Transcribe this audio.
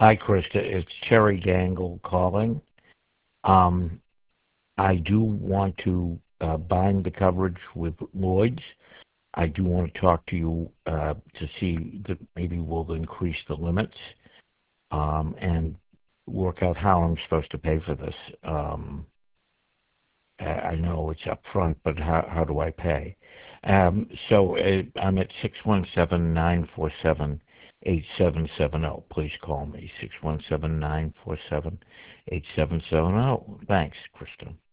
Hi, Krista. It's Cherry Gangle calling. Um, I do want to bind the coverage with Lloyd's. I do want to talk to you to see that maybe we'll increase the limits and work out how I'm supposed to pay for this. I know it's up front, but how do I pay? I'm at 617-947-8770. Please call me, 617-947-8770. Thanks, Krista.